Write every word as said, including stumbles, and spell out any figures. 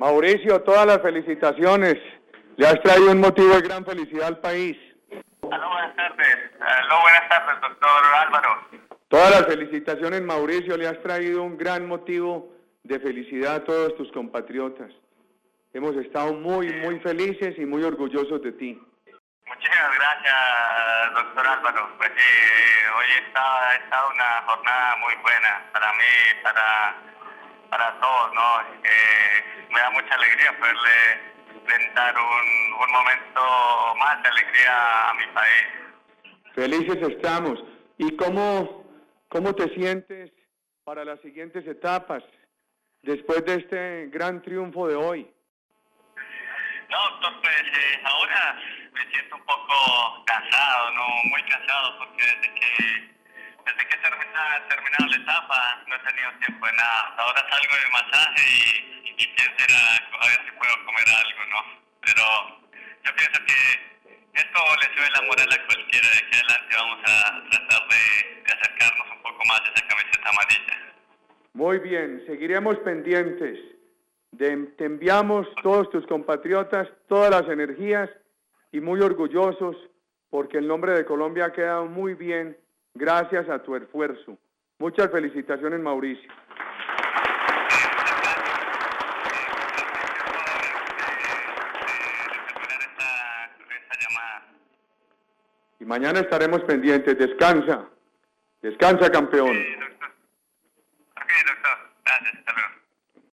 Mauricio, todas las felicitaciones. Le has traído un motivo de gran felicidad al país. Aló, buenas tardes. Aló, buenas tardes, doctor Álvaro. Todas las felicitaciones, Mauricio. Le has traído un gran motivo de felicidad a todos tus compatriotas. Hemos estado muy, muy felices y muy orgullosos de ti. Muchísimas gracias, doctor Álvaro. Pues sí, hoy está, ha estado una jornada muy buena para mí, para, para todos, ¿no? Eh, me da mucha alegría poderle brindar un, un momento más de alegría a mi país. Felices estamos. ¿Y cómo, cómo te sientes para las siguientes etapas después de este gran triunfo de hoy? No, doctor, pues eh, ahora me siento un poco cansado, ¿no? Muy cansado porque desde que desde que termina, terminado la etapa no he tenido tiempo de nada. Ahora salgo de masaje y, y pienso ir a, a ver si puedo comer algo, ¿no? Pero yo pienso que esto le sube la moral a cualquiera. De aquí adelante vamos a tratar de, de acercarnos un poco más a esa camiseta amarilla. Muy bien, seguiremos pendientes. De, te enviamos todos tus compatriotas, todas las energías y muy orgullosos porque el nombre de Colombia ha quedado muy bien gracias a tu esfuerzo. Muchas felicitaciones, Mauricio. Y mañana estaremos pendientes. Descansa. Descansa, campeón. Sí, doctor. Ok, doctor. Gracias. Hasta luego.